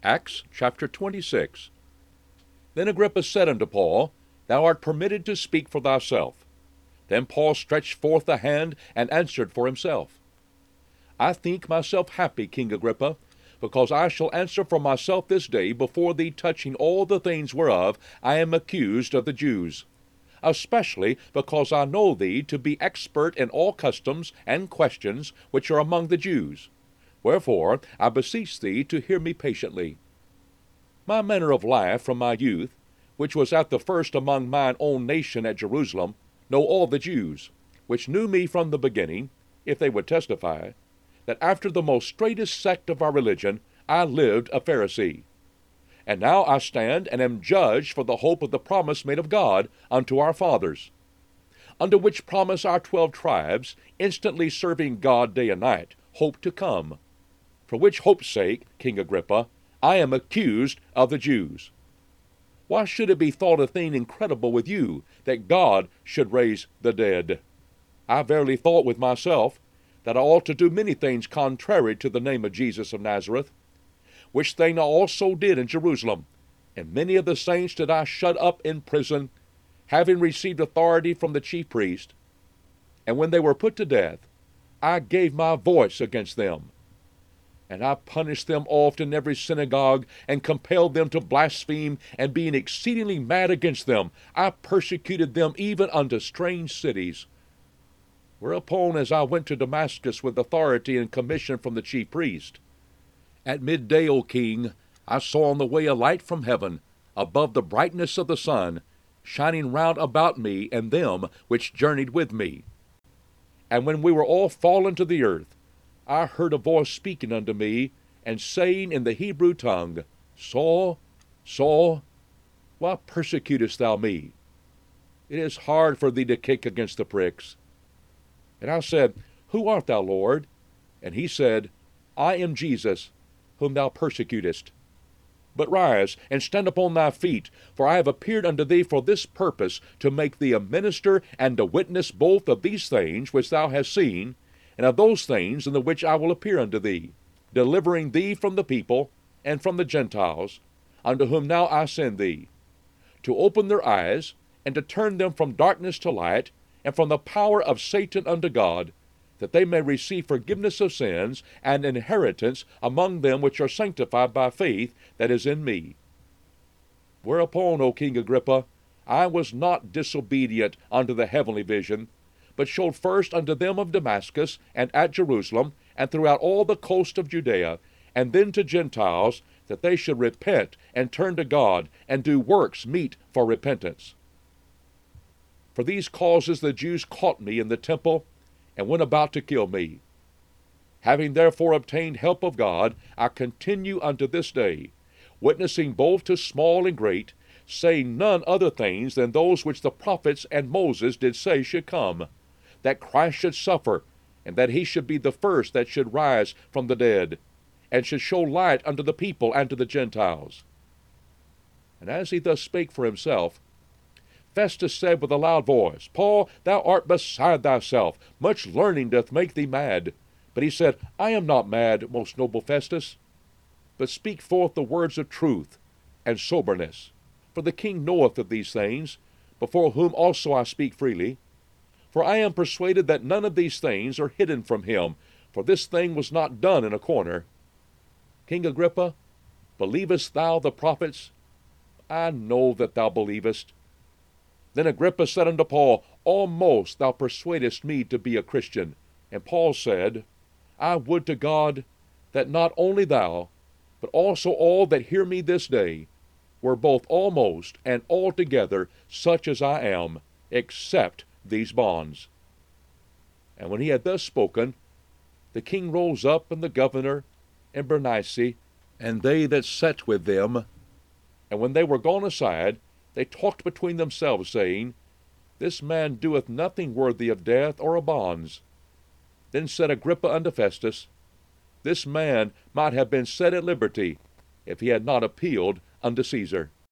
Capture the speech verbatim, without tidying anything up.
Acts chapter twenty-six. Then Agrippa said unto Paul, Thou art permitted to speak for thyself. Then Paul stretched forth the hand, and answered for himself. I think myself happy, King Agrippa, because I shall answer for myself this day before thee touching all the things whereof I am accused of the Jews, especially because I know thee to be expert in all customs and questions which are among the Jews. Wherefore I beseech thee to hear me patiently. My manner of life from my youth, which was at the first among mine own nation at Jerusalem, know all the Jews, which knew me from the beginning, if they would testify, that after the most straitest sect of our religion I lived a Pharisee. And now I stand and am judged for the hope of the promise made of God unto our fathers, unto which promise our twelve tribes, instantly serving God day and night, hope to come. For which hope's sake, King Agrippa, I am accused of the Jews. Why should it be thought a thing incredible with you, that God should raise the dead? I verily thought with myself, that I ought to do many things contrary to the name of Jesus of Nazareth, which thing I also did in Jerusalem, and many of the saints did I shut up in prison, having received authority from the chief priest. And when they were put to death, I gave my voice against them. And I punished them oft in every synagogue, and compelled them to blaspheme, and being exceedingly mad against them, I persecuted them even unto strange cities. Whereupon, as I went to Damascus with authority and commission from the chief priest, at midday, O king, I saw on the way a light from heaven, above the brightness of the sun, shining round about me and them which journeyed with me. And when we were all fallen to the earth, I heard a voice speaking unto me, and saying in the Hebrew tongue, Saul, Saul, why persecutest thou me? It is hard for thee to kick against the pricks. And I said, Who art thou, Lord? And he said, I am Jesus, whom thou persecutest. But rise, and stand upon thy feet, for I have appeared unto thee for this purpose, to make thee a minister and a witness both of these things which thou hast seen, and of those things in the which I will appear unto thee, delivering thee from the people, and from the Gentiles, unto whom now I send thee, to open their eyes, and to turn them from darkness to light, and from the power of Satan unto God, that they may receive forgiveness of sins, and inheritance among them which are sanctified by faith that is in me. Whereupon, O King Agrippa, I was not disobedient unto the heavenly vision, but showed first unto them of Damascus, and at Jerusalem, and throughout all the coast of Judea, and then to Gentiles, that they should repent and turn to God, and do works meet for repentance. For these causes the Jews caught me in the temple, and went about to kill me. Having therefore obtained help of God, I continue unto this day, witnessing both to small and great, saying none other things than those which the prophets and Moses did say should come, that Christ should suffer, and that he should be the first that should rise from the dead, and should show light unto the people and to the Gentiles. And as he thus spake for himself, Festus said with a loud voice, Paul, thou art beside thyself. Much learning doth make thee mad. But he said, I am not mad, most noble Festus, but speak forth the words of truth and soberness. For the king knoweth of these things, before whom also I speak freely. For I am persuaded that none of these things are hidden from him, for this thing was not done in a corner. King Agrippa, believest thou the prophets? I know that thou believest. Then Agrippa said unto Paul, Almost thou persuadest me to be a Christian. And Paul said, I would to God that not only thou, but also all that hear me this day, were both almost and altogether such as I am, except these bonds. And when he had thus spoken, the king rose up, and the governor, and Bernice, and they that sat with them. And when they were gone aside, they talked between themselves, saying, This man doeth nothing worthy of death or of bonds. Then said Agrippa unto Festus, This man might have been set at liberty, if he had not appealed unto Caesar.